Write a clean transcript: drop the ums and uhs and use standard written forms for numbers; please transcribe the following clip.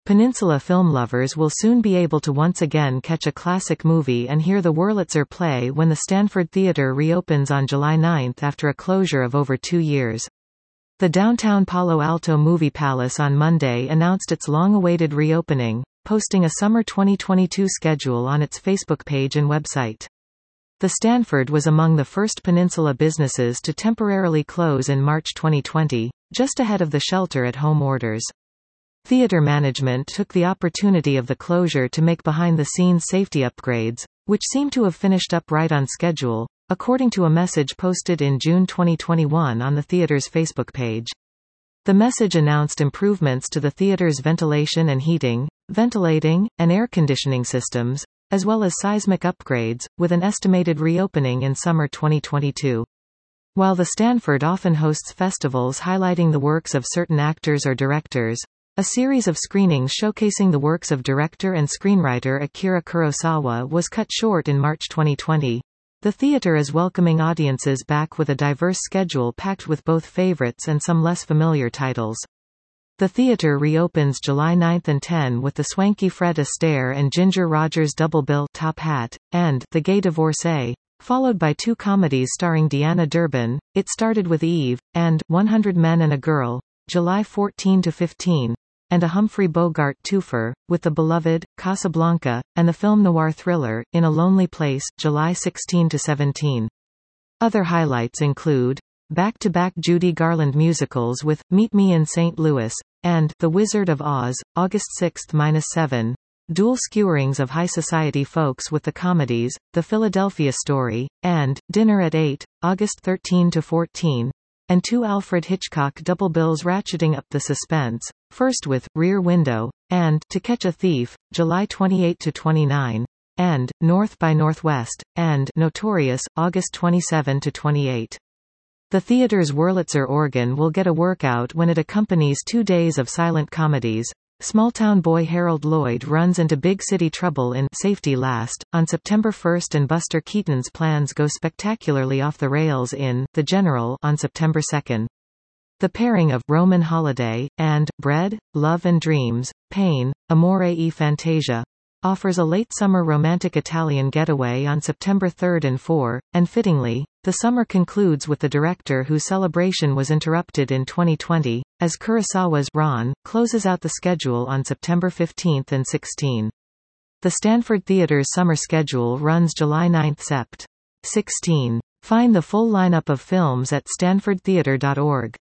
Peninsula film lovers will soon be able to once again catch a classic movie and hear the Wurlitzer play when the Stanford Theatre reopens on July 9 after a closure of over 2 years. The downtown Palo Alto Movie Palace on Monday announced its long-awaited reopening, posting a summer 2022 schedule on its Facebook page and website. The Stanford was among the first Peninsula businesses to temporarily close in March 2020, just ahead of the shelter-at-home orders. Theater management took the opportunity of the closure to make behind-the-scenes safety upgrades, which seem to have finished up right on schedule, according to a message posted in June 2021 on the theater's Facebook page. The message announced improvements to the theater's ventilation and heating, ventilating, and air conditioning systems, as well as seismic upgrades, with an estimated reopening in summer 2022. While the Stanford often hosts festivals highlighting the works of certain actors or directors, a series of screenings showcasing the works of director and screenwriter Akira Kurosawa was cut short in March 2020. The theater is welcoming audiences back with a diverse schedule packed with both favorites and some less familiar titles. The theater reopens July 9 and 10 with the swanky Fred Astaire and Ginger Rogers double bill Top Hat, and The Gay Divorcee, followed by 2 comedies starring Deanna Durbin, It Started with Eve, and 100 Men and a Girl, July 14 to 15. And a Humphrey Bogart twofer, with The Beloved, Casablanca, and the film noir thriller, In a Lonely Place, July 16 to 17. Other highlights include back-to-back Judy Garland musicals with Meet Me in St. Louis, and The Wizard of Oz, August 6-7, dual skewerings of high society folks with the comedies, The Philadelphia Story, and Dinner at 8, August 13 to 14. And 2 Alfred Hitchcock double bills ratcheting up the suspense, first with Rear Window, and To Catch a Thief, July 28 to 29, and North by Northwest, and Notorious, August 27 to 28. The theater's Wurlitzer organ will get a workout when it accompanies 2 days of silent comedies. Small-town boy Harold Lloyd runs into big city trouble in Safety Last on September 1 and Buster Keaton's plans go spectacularly off the rails in The General on September 2. The pairing of Roman Holiday and Bread, Love and Dreams, Pain, Amore e Fantasia offers a late summer romantic Italian getaway on September 3 and 4, and fittingly, the summer concludes with the director whose celebration was interrupted in 2020, as Kurosawa's Ran closes out the schedule on September 15 and 16. The Stanford Theater's summer schedule runs July 9–Sept. 16. Find the full lineup of films at stanfordtheater.org.